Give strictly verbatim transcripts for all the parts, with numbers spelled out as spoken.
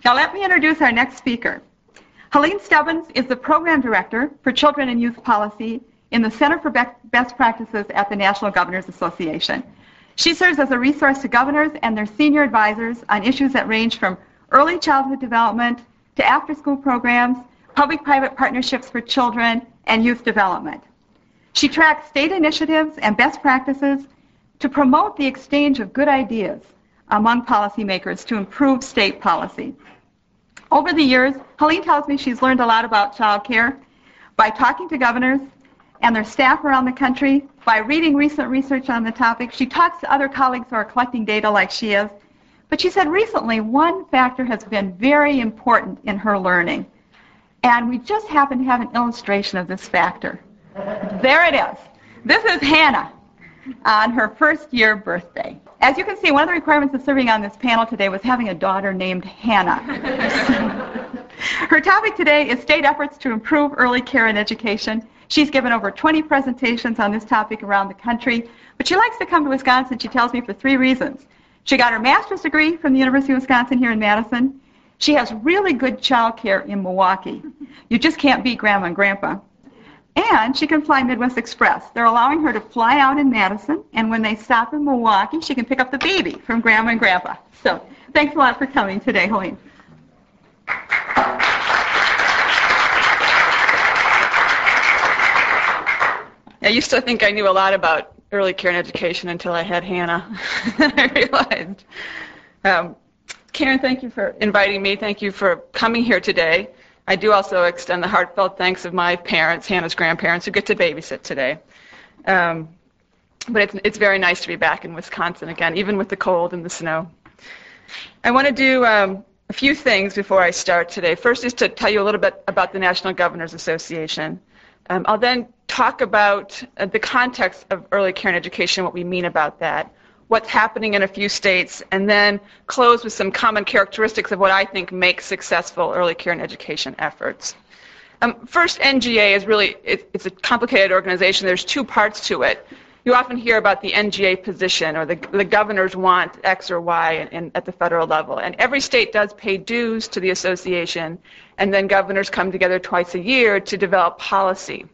Now let me introduce our next speaker. Helene Stebbins is the Program Director for Children and Youth Policy in the Center for Best Practices at the National Governors Association. She serves as a resource to governors and their senior advisors on issues that range from early childhood development to after-school programs, public-private partnerships for children, and youth development. She tracks state initiatives and best practices to promote the exchange of good ideas among policymakers to improve state policy. Over the years, Helene tells me she's learned a lot about child care by talking to governors and their staff around the country, by reading recent research on the topic. She talks to other colleagues who are collecting data like she is. But she said recently one factor has been very important in her learning. And we just happen to have an illustration of this factor. There it is. This is Hannah on her first year birthday. As you can see, one of the requirements of serving on this panel today was having a daughter named Hannah. Her topic today is state efforts to improve early care and education. She's given over twenty presentations on this topic around the country, but she likes to come to Wisconsin, she tells me, for three reasons. She got her master's degree from the University of Wisconsin here in Madison. She has really good child care in Milwaukee. You just can't beat Grandma and Grandpa. And she can fly Midwest Express. They're allowing her to fly out in Madison, and when they stop in Milwaukee, she can pick up the baby from Grandma and Grandpa. So thanks a lot for coming today, Helene. I used to think I knew a lot about early care and education until I had Hannah. I realized. Um, Karen, thank you for inviting me. Thank you for coming here today. I do also extend the heartfelt thanks of my parents, Hannah's grandparents, who get to babysit today. Um, but it's, it's very nice to be back in Wisconsin again, even with the cold and the snow. I want to do um, a few things before I start today. First is to tell you a little bit about the National Governors Association. Um, I'll then talk about uh, the context of early care and education, what we mean about that, what's happening in a few states, and then close with some common characteristics of what I think makes successful early care and education efforts. Um, first, N G A is really, it, it's a complicated organization. There's two parts to it. You often hear about the N G A position, or the, the governors want X or Y in, in, at the federal level. And every state does pay dues to the association, and then governors come together twice a year to develop policy.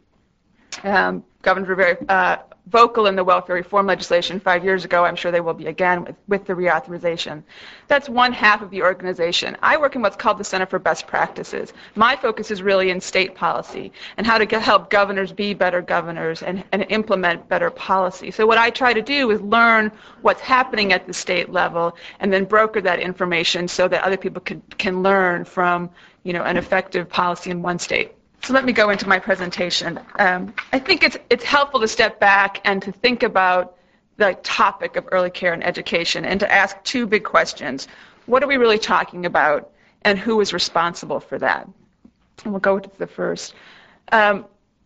Um, governors were very uh, vocal in the welfare reform legislation five years ago. I'm sure they will be again with, with the reauthorization. That's one half of the organization. I work in what's called the Center for Best Practices. My focus is really in state policy and how to get, help governors be better governors and, and implement better policy. So what I try to do is learn what's happening at the state level and then broker that information so that other people can, can learn from, you know, an effective policy in one state. So let me go into my presentation. Um, I think it's, it's helpful to step back and to think about the topic of early care and education and to ask two big questions. What are we really talking about, and who is responsible for that? And we'll go to the first. Um,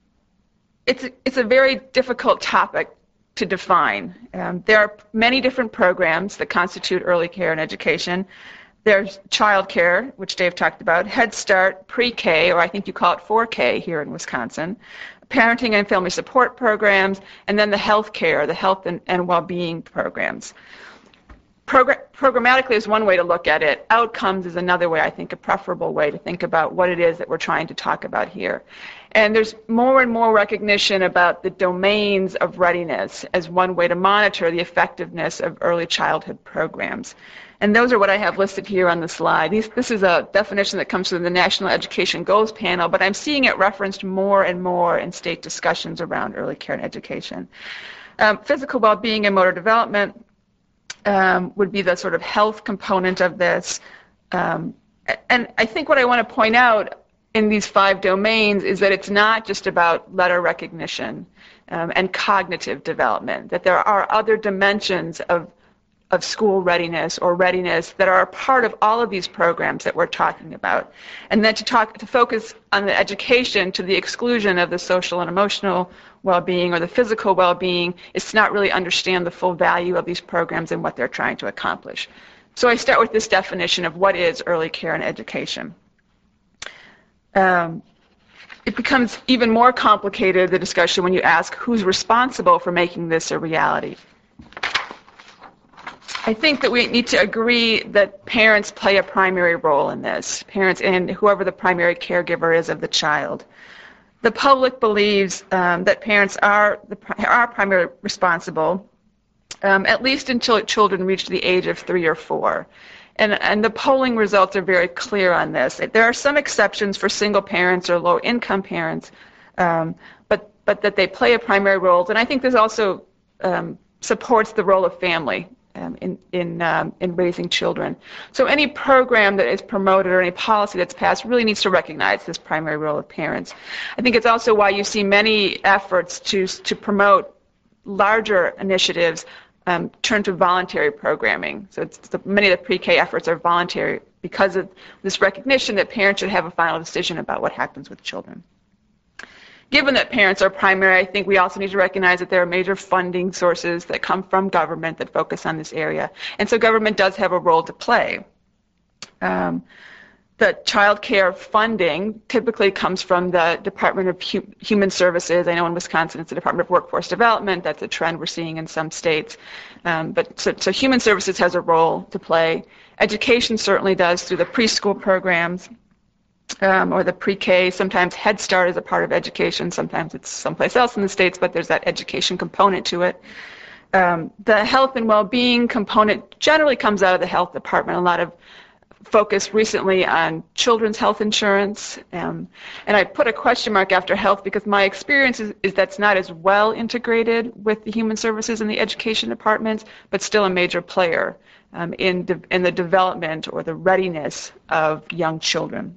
it's, it's a very difficult topic to define. Um, there are many different programs that constitute early care and education. There's child care, which Dave talked about, Head Start, pre-K, or I think you call it four K here in Wisconsin, parenting and family support programs, and then the health care, the health and, and well-being programs. Program, programmatically is one way to look at it. Outcomes is another way, I think, a preferable way to think about what it is that we're trying to talk about here. And there's more and more recognition about the domains of readiness as one way to monitor the effectiveness of early childhood programs. And those are what I have listed here on the slide. These, this is a definition that comes from the National Education Goals Panel, but I'm seeing it referenced more and more in state discussions around early care and education. Um, physical well-being and motor development um, would be the sort of health component of this. Um, and I think what I want to point out in these five domains is that it's not just about letter recognition um, and cognitive development, that there are other dimensions of of school readiness or readiness that are a part of all of these programs that we're talking about. And then to talk, to focus on the education to the exclusion of the social and emotional well-being or the physical well-being is to not really understand the full value of these programs and what they're trying to accomplish. So I start with this definition of what is early care and education. Um, it becomes even more complicated, the discussion, when you ask who's responsible for making this a reality. I think that we need to agree that parents play a primary role in this, parents and whoever the primary caregiver is of the child. The public believes um, that parents are, the, are primarily responsible, um, at least until children reach the age of three or four. And, and the polling results are very clear on this. There are some exceptions for single parents or low-income parents, um, but, but that they play a primary role. And I think this also um, supports the role of family um, in, in, um, in raising children. So any program that is promoted or any policy that's passed really needs to recognize this primary role of parents. I think it's also why you see many efforts to, to promote larger initiatives Um, turn to voluntary programming. So it's, the, many of the pre-K efforts are voluntary because of this recognition that parents should have a final decision about what happens with children. Given that parents are primary, I think we also need to recognize that there are major funding sources that come from government that focus on this area. And so government does have a role to play. Um, The child care funding typically comes from the Department of Hu- Human Services. I know in Wisconsin it's the Department of Workforce Development. That's a trend we're seeing in some states. Um, but so, so Human Services has a role to play. Education certainly does through the preschool programs um, or the pre-K. Sometimes Head Start is a part of education. Sometimes it's someplace else in the states, but there's that education component to it. Um, the health and well-being component generally comes out of the health department. A lot of focus recently on children's health insurance, um, and I put a question mark after health because my experience is, is that's not as well integrated with the human services and the education departments, but still a major player um, in, de- in the development or the readiness of young children.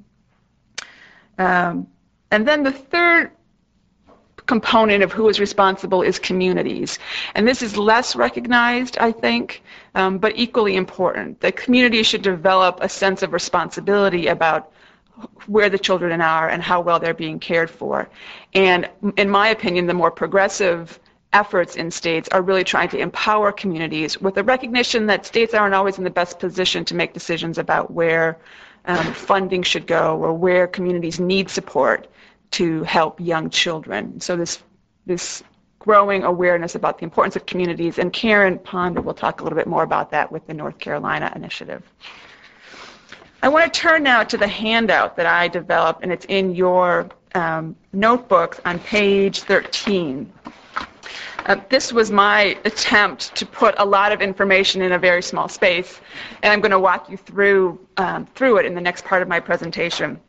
Um, and then the third component of who is responsible is communities. And this is less recognized, I think, um, but equally important. The community should develop a sense of responsibility about where the children are and how well they're being cared for. And in my opinion, the more progressive efforts in states are really trying to empower communities with the recognition that states aren't always in the best position to make decisions about where um, funding should go or where communities need support to help young children. So this this growing awareness about the importance of communities, and Karen Ponder will talk a little bit more about that with the North Carolina initiative. I want to turn now to the handout that I developed, and it's in your um, notebooks on page thirteen. Uh, this was my attempt to put a lot of information in a very small space, and I'm going to walk you through um, through it in the next part of my presentation.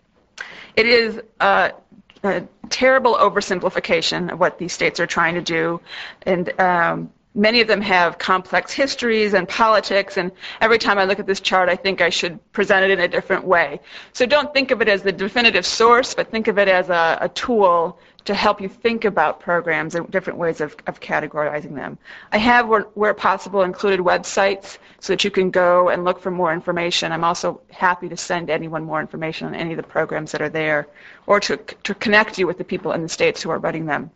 It is a, a terrible oversimplification of what these states are trying to do, and um, many of them have complex histories and politics, and every time I look at this chart, I think I should present it in a different way. So don't think of it as the definitive source, but think of it as a, a tool to help you think about programs and different ways of, of categorizing them. I have, where, where possible, included websites so that you can go and look for more information. I'm also happy to send anyone more information on any of the programs that are there, or to, to connect you with the people in the states who are running them.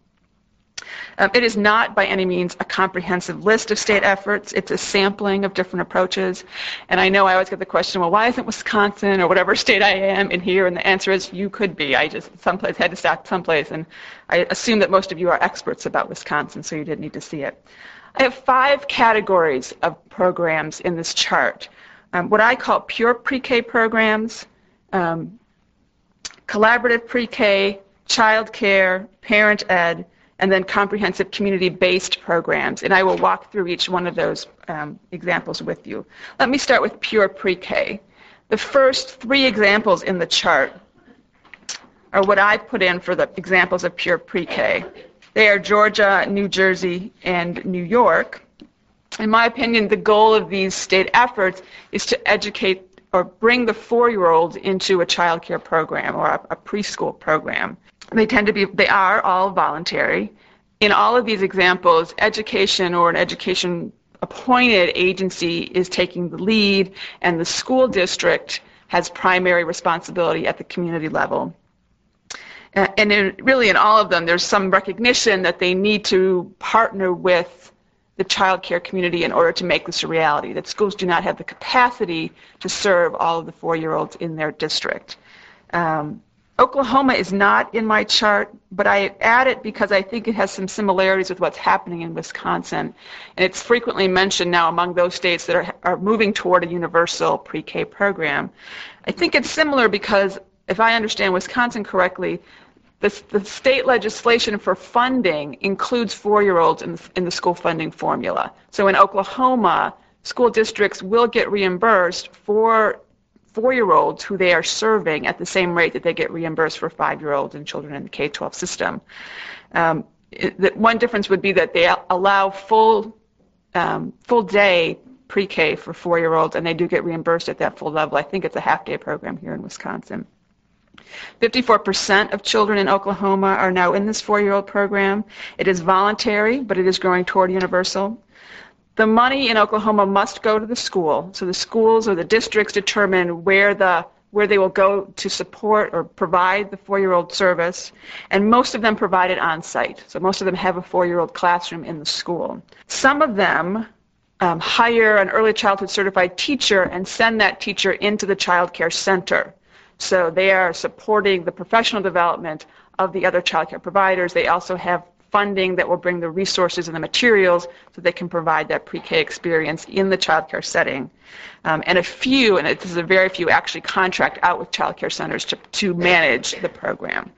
Um, it is not by any means a comprehensive list of state efforts. It's a sampling of different approaches. And I know I always get the question, well, why isn't Wisconsin or whatever state I am in here? And the answer is you could be. I just someplace had to stop someplace. And I assume that most of you are experts about Wisconsin, so you didn't need to see it. I have five categories of programs in this chart. Um, what I call pure pre-K programs, um, collaborative pre-K, child care, parent ed, and then comprehensive community-based programs. And I will walk through each one of those um, examples with you. Let me start with pure pre-K. The first three examples in the chart are what I put in for the examples of pure pre-K. They are Georgia, New Jersey, and New York. In my opinion, the goal of these state efforts is to educate or bring the four-year-olds into a child care program or a, a preschool program. They tend to be, they are all voluntary. In all of these examples, education or an education appointed agency is taking the lead, and the school district has primary responsibility at the community level. And in, really in all of them, there's some recognition that they need to partner with the child care community in order to make this a reality, that schools do not have the capacity to serve all of the four-year-olds in their district. Um, Oklahoma is not in my chart, but I add it because I think it has some similarities with what's happening in Wisconsin. And it's frequently mentioned now among those states that are, are moving toward a universal pre-K program. I think it's similar because, if I understand Wisconsin correctly, the, the state legislation for funding includes four-year-olds in the, in the school funding formula. So in Oklahoma, school districts will get reimbursed for four-year-olds who they are serving at the same rate that they get reimbursed for five-year-olds and children in the K twelve system. Um, it, the, one difference would be that they allow full, um, full day pre-K for four-year-olds, and they do get reimbursed at that full level. I think it's a half-day program here in Wisconsin. fifty-four percent of children in Oklahoma are now in this four-year-old program. It is voluntary, but it is growing toward universal. The money in Oklahoma must go to the school, so the schools or the districts determine where the where they will go to support or provide the four-year-old service, and most of them provide it on-site. So most of them have a four-year-old classroom in the school. Some of them um, hire an early childhood certified teacher and send that teacher into the child care center. So they are supporting the professional development of the other child care providers. They also have funding that will bring the resources and the materials so they can provide that pre-K experience in the child care setting. Um, and a few, and this is a very few, actually contract out with child care centers to, to manage the program.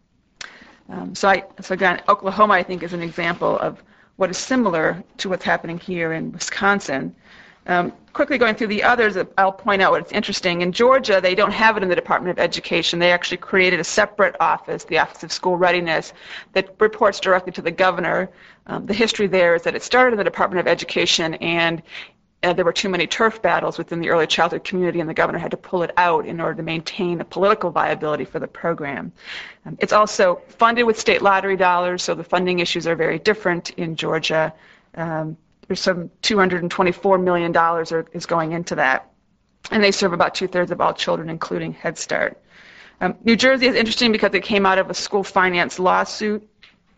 Um, so, I, so again, Oklahoma, I think, is an example of what is similar to what's happening here in Wisconsin. Um, quickly going through the others, I'll point out what's interesting. In Georgia, they don't have it in the Department of Education. They actually created a separate office, the Office of School Readiness, that reports directly to the governor. Um, the history there is that it started in the Department of Education, and uh, there were too many turf battles within the early childhood community, and the governor had to pull it out in order to maintain the political viability for the program. Um, it's also funded with state lottery dollars, so the funding issues are very different in Georgia. Um, There's some two hundred twenty-four million dollars are, is going into that. And they serve about two-thirds of all children, including Head Start. Um, New Jersey is interesting because it came out of a school finance lawsuit.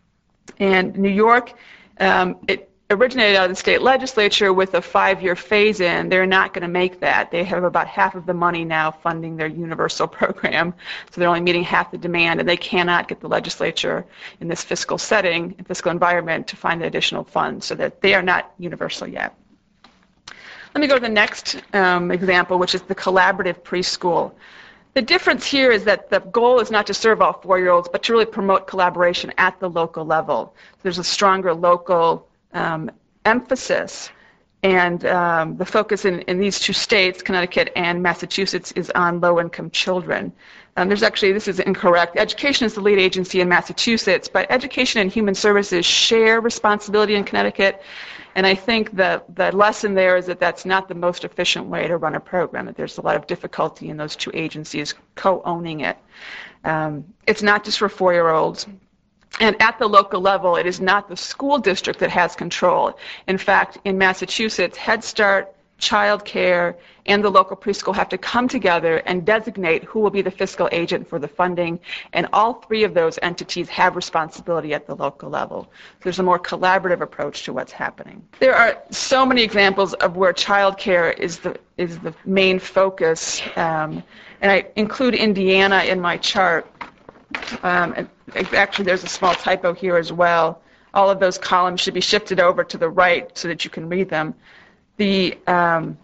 And New York, um, it originated out of the state legislature with a five-year phase-in. They're not going to make that. They have about half of the money now funding their universal program, so they're only meeting half the demand, and they cannot get the legislature in this fiscal setting, fiscal environment, to find the additional funds, so that they are not universal yet. Let me go to the next um, example, which is the collaborative preschool. The difference here is that the goal is not to serve all four-year-olds, but to really promote collaboration at the local level. So there's a stronger local Um, emphasis, and um, the focus in, in these two states, Connecticut and Massachusetts, is on low-income children. Um, there's actually, this is incorrect. Education is the lead agency in Massachusetts, but Education and Human Services share responsibility in Connecticut, and I think the, the lesson there is that that's not the most efficient way to run a program, that there's a lot of difficulty in those two agencies co-owning it. Um, it's not just for four-year-olds. And at the local level, it is not the school district that has control. In fact, in Massachusetts, Head Start, child care, and the local preschool have to come together and designate who will be the fiscal agent for the funding, and all three of those entities have responsibility at the local level. So there's a more collaborative approach to what's happening. There are so many examples of where child care is the, is the main focus, um, and I include Indiana in my chart. Um, and actually, there's a small typo here as well. All of those columns should be shifted over to the right so that you can read them. The, um,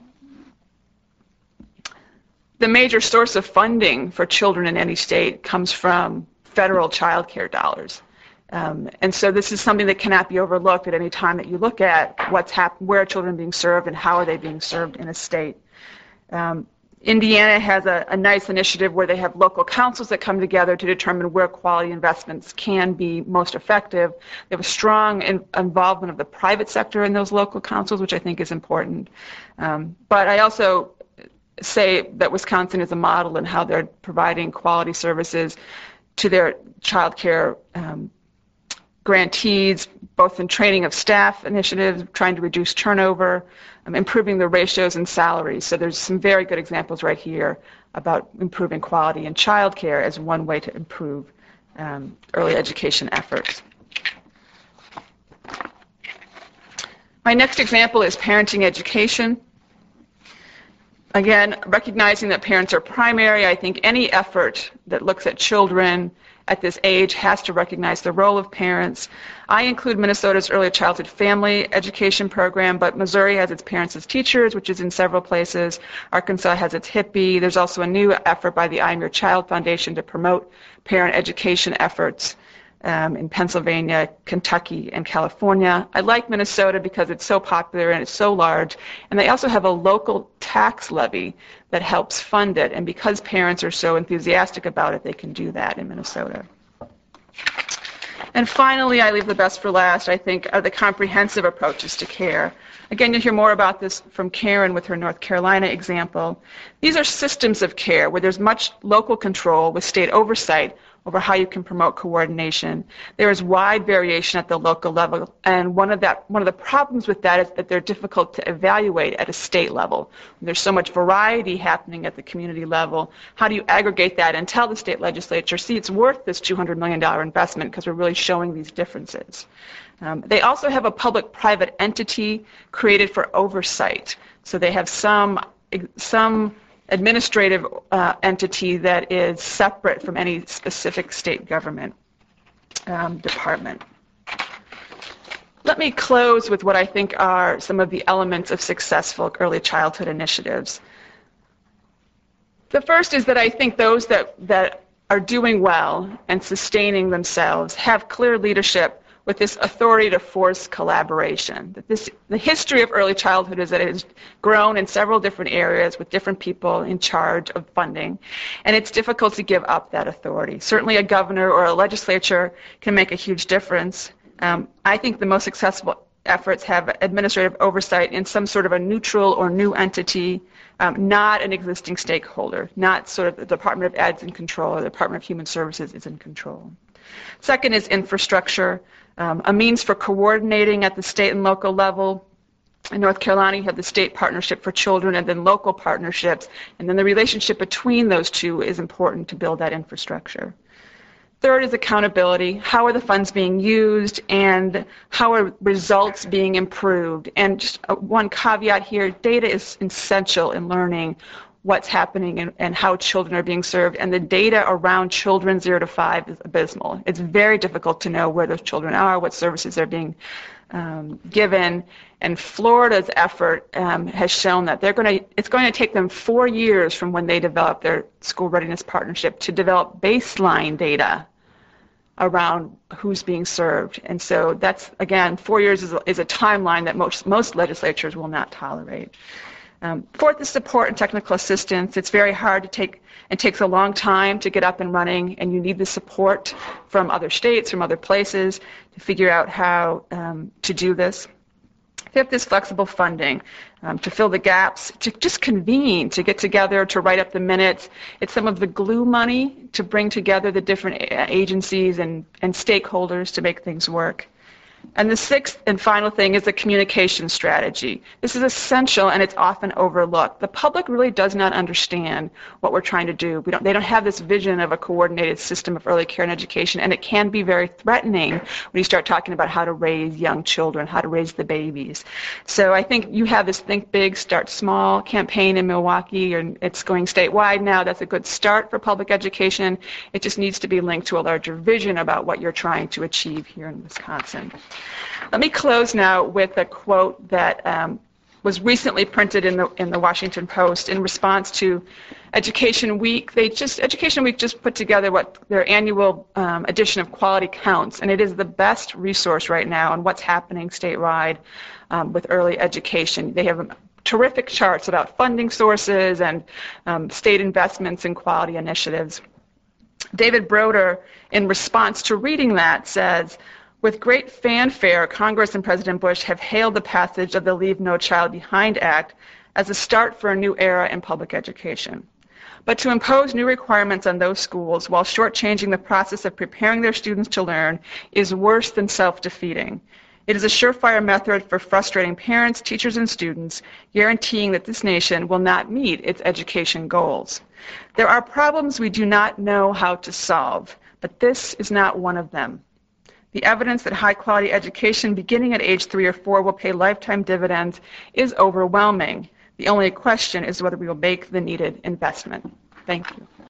the major source of funding for children in any state comes from federal child care dollars. Um, and so this is something that cannot be overlooked at any time that you look at what's happened, where are children being served, and how are they being served in a state. Um, Indiana has a, a nice initiative where they have local councils that come together to determine where quality investments can be most effective. They have a strong in, involvement of the private sector in those local councils, which I think is important. Um, but I also say that Wisconsin is a model in how they're providing quality services to their child care um, grantees, both in training of staff initiatives, trying to reduce turnover, um, improving the ratios and salaries. So there's some very good examples right here about improving quality in child care as one way to improve um, early education efforts. My next example is parenting education. again, recognizing that parents are primary, I think any effort that looks at children at this age has to recognize the role of parents. I include Minnesota's Early Childhood Family Education Program, but Missouri has its Parents as Teachers, which is in several places. Arkansas has its HIPPY. There's also a new effort by the I'm Your Child Foundation to promote parent education efforts um, in Pennsylvania, Kentucky, and California. I like Minnesota because it's so popular and it's so large, and they also have a local tax levy that helps fund it, and because parents are so enthusiastic about it, they can do that in Minnesota. And finally, I leave the best for last, I think, are the comprehensive approaches to care. Again, you'll hear more about this from Karen with her North Carolina example. These are systems of care where there's much local control with state oversight over how you can promote coordination. There is wide variation at the local level, and one of that one of the problems with that is that they're difficult to evaluate at a state level. There's so much variety happening at the community level. How do you aggregate that and tell the state legislature, see, it's worth this two hundred million dollars investment because we're really showing these differences? Um, they also have a public-private entity created for oversight. So they have some some administrative uh, entity that is separate from any specific state government um, department. Let me close with what I think are some of the elements of successful early childhood initiatives. The first is that I think those that, that are doing well and sustaining themselves have clear leadership with this authority to force collaboration. That this, the history of early childhood is that it has grown in several different areas with different people in charge of funding, and it's difficult to give up that authority. Certainly a governor or a legislature can make a huge difference. Um, I think the most successful efforts have administrative oversight in some sort of a neutral or new entity, um, not an existing stakeholder, not sort of the Department of Ed's in control or the Department of Human Services is in control. Second is infrastructure. Um, a means for coordinating at the state and local level. In North Carolina, you have the State Partnership for Children and then local partnerships, and then the relationship between those two is important to build that infrastructure. Third is accountability. How are the funds being used, and how are results being improved? And just one caveat here, data is essential in learning what's happening and, and how children are being served, and the data around children zero to five is abysmal. It's very difficult to know where those children are, what services are being um, given, and Florida's effort um, has shown that they're going to, it's going to take them four years from when they develop their school readiness partnership to develop baseline data around who's being served. And so that's, again, four years is a, is a timeline that most, most legislatures will not tolerate. Um, fourth is support and technical assistance. It's very hard to take, it takes a long time to get up and running, and you need the support from other states, from other places, to figure out how um, to do this. Fifth is flexible funding, um, to fill the gaps, to just convene, to get together, to write up the minutes. It's some of the glue money to bring together the different agencies and, and stakeholders to make things work. And the sixth and final thing is the communication strategy. This is essential, and it's often overlooked. The public really does not understand what we're trying to do. We don't, they don't have this vision of a coordinated system of early care and education, and it can be very threatening when you start talking about how to raise young children, how to raise the babies. So I think you have this Think Big, Start Small campaign in Milwaukee, and it's going statewide now. That's a good start for public education. It just needs to be linked to a larger vision about what you're trying to achieve here in Wisconsin. Let me close now with a quote that um, was recently printed in the in the Washington Post in response to Education Week. They just Education Week just put together what their annual um, edition of Quality Counts, and it is the best resource right now on what's happening statewide um, with early education. They have um, terrific charts about funding sources and um, state investments in quality initiatives. David Broder, in response to reading that, says, "With great fanfare, Congress and President Bush have hailed the passage of the Leave No Child Behind Act as a start for a new era in public education. But to impose new requirements on those schools while shortchanging the process of preparing their students to learn is worse than self-defeating. It is a surefire method for frustrating parents, teachers, and students, guaranteeing that this nation will not meet its education goals. There are problems we do not know how to solve, but this is not one of them. The evidence that high-quality education beginning at age three or four will pay lifetime dividends is overwhelming. The only question is whether we will make the needed investment. Thank you.